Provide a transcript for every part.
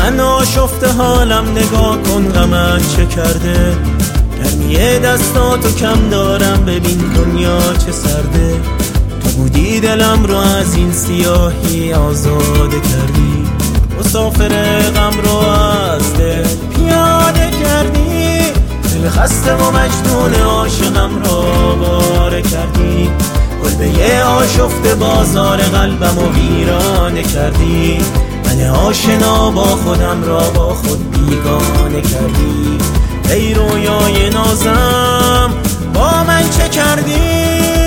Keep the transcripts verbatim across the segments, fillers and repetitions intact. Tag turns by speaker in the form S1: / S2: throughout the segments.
S1: من آشفته حالم نگاه کن غمت چه کرده. گرمی دستاتو کم دارم ببین دنیا چه سرده. تو بودی دلم رو از این سیاهی آزاده کردی. مسافر غم رو از دل پیاده کردی. دل خسته و مجنون عاشقم رو باره کردی. کلبه آشفته بازار قلبم و ویرانه کردی. من آشنا با خودم را با خود بیگانه کردی. ای رویای نازم با من چه کردی؟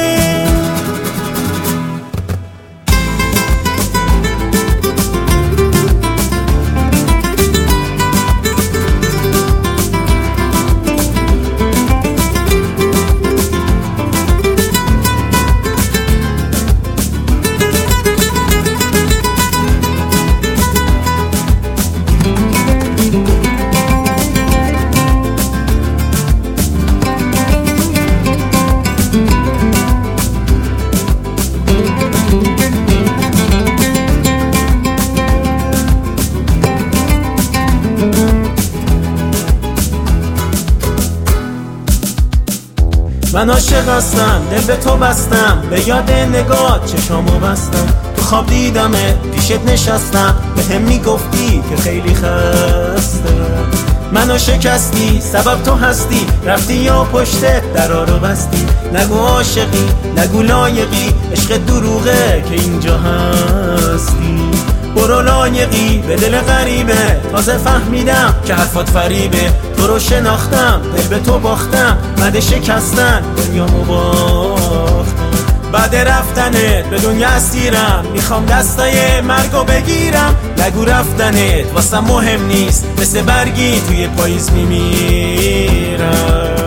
S1: من عاشق هستم، دل به تو بستم، به یاد نگاه چشامو بستم. تو خواب دیدمه پیشت نشستم، به هم میگفتی که خیلی خسته. منو شکستی سبب تو هستی، رفتی یا پشت درا رو بستی. نگو عاشقی نگو لایقی، عشق دروغه که اینجا هستی. برو لایقی به دل غریبه، تازه فهمیدم که حرفات فریبه. تو رو شناختم دل به تو باختم، بعد شکستن دنیامو باختم. بعد رفتنت به دنیا اسیرم، میخوام دستای مرگو بگیرم. نگو رفتنت واسم مهم نیست، مثل برگی توی پاییز میمیرم.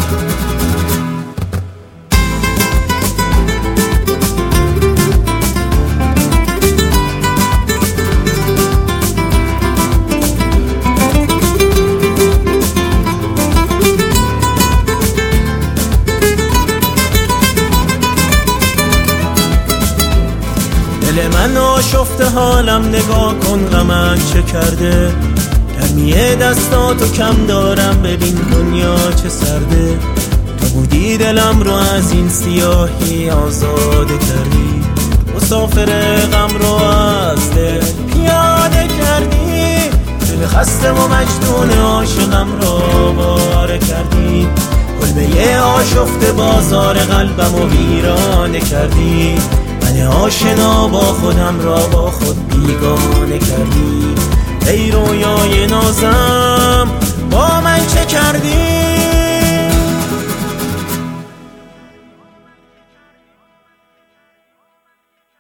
S1: دل من آشفته حالم نگاه کن غمت چه کرده. گرمی دستاتو کم دارم ببین دنیا چه سرده. تو بودی دلم رو از این سیاهی آزاده کردی. مسافر غم رو از دل پیاده کردی. دل خسته و مجنون عاشقم رو باره کردی. کلبه آشفته بازار قلبم و ویرانه کردی. من آشنا با خودم را با خود بیگانه کردی. ای رویای نازم